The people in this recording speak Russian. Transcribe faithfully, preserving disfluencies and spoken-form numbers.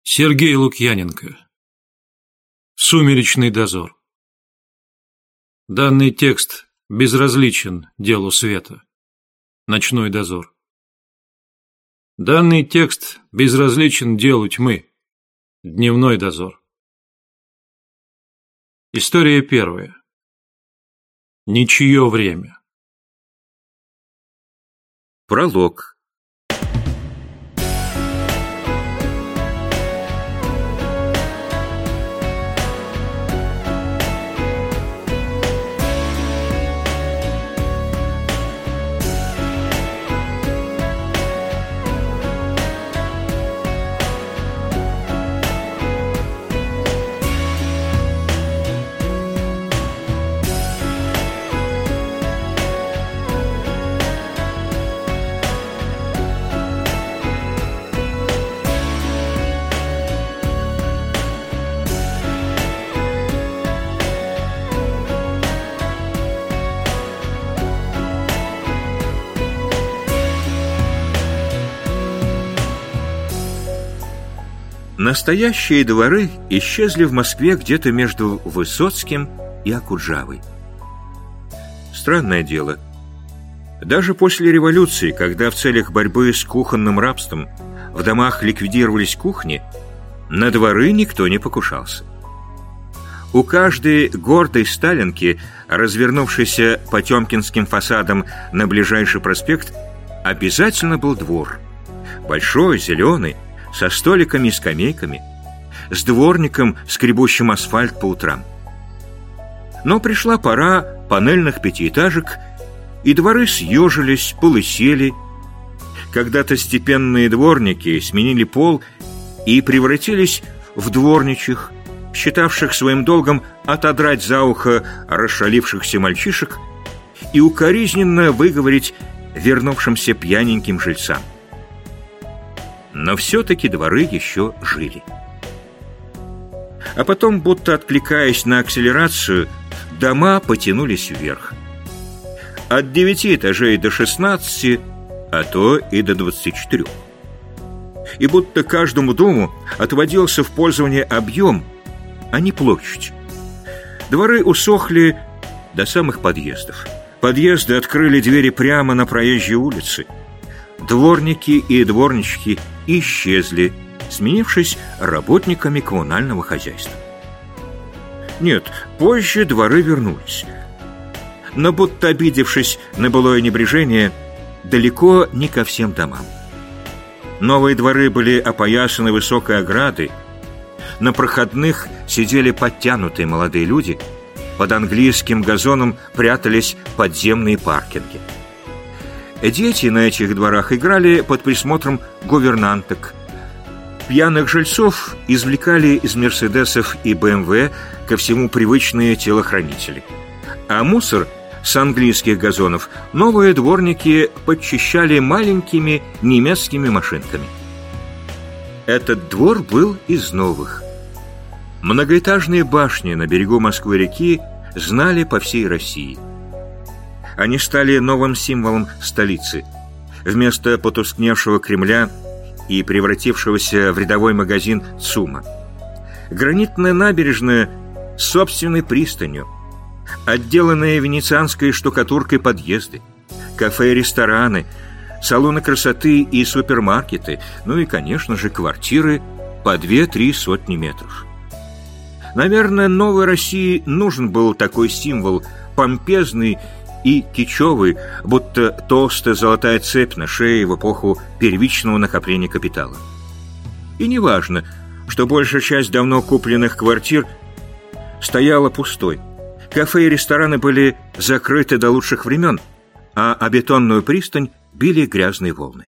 Сергей Лукьяненко. Сумеречный дозор. Данный текст безразличен делу света. Ночной дозор. Данный текст безразличен делу тьмы. Дневной дозор. История первая. Ничье время. Пролог. Настоящие дворы исчезли в Москве где-то между Высоцким и Окуджавой. Странное дело. Даже после революции, когда в целях борьбы с кухонным рабством в домах ликвидировались кухни, на дворы никто не покушался. У каждой гордой сталинки, развернувшейся Потемкинским фасадом на ближайший проспект, обязательно был двор. Большой, зеленый, со столиками и скамейками, с дворником, скребущим асфальт по утрам. Но пришла пора панельных пятиэтажек, и дворы съежились, полысели. Когда-то степенные дворники сменили пол и превратились в дворничих, считавших своим долгом отодрать за ухо расшалившихся мальчишек и укоризненно выговорить вернувшимся пьяненьким жильцам. Но все-таки дворы еще жили. А потом, будто откликаясь на акселерацию, дома потянулись вверх. От девяти этажей до шестнадцати, а то и до двадцати четырех. И будто каждому дому отводился в пользование объем, а не площадь. Дворы усохли до самых подъездов. Подъезды открыли двери прямо на проезжей улице. Дворники и дворнички исчезли, сменившись работниками коммунального хозяйства. Нет, позже дворы вернулись. Но будто обидевшись на былое небрежение, далеко не ко всем домам. Новые дворы были опоясаны высокой оградой. На проходных сидели подтянутые молодые люди. Под английским газоном прятались подземные паркинги. Дети на этих дворах играли под присмотром гувернанток. Пьяных жильцов извлекали из мерседесов и бэ эм вэ ко всему привычные телохранители. А мусор с английских газонов новые дворники подчищали маленькими немецкими машинками. Этот двор был из новых. Многоэтажные башни на берегу Москвы-реки знали по всей России. Они стали новым символом столицы. Вместо потускневшего Кремля и превратившегося в рядовой магазин ЦУМа. Гранитная набережная с собственной пристанью, отделанные венецианской штукатуркой подъезды, кафе и рестораны, салоны красоты и супермаркеты, ну и, конечно же, квартиры по две-три сотни метров. Наверное, новой России нужен был такой символ, помпезный и кичевый, будто толстая золотая цепь на шее в эпоху первичного накопления капитала. И неважно, что большая часть давно купленных квартир стояла пустой. Кафе и рестораны были закрыты до лучших времен, а о бетонную пристань били грязные волны.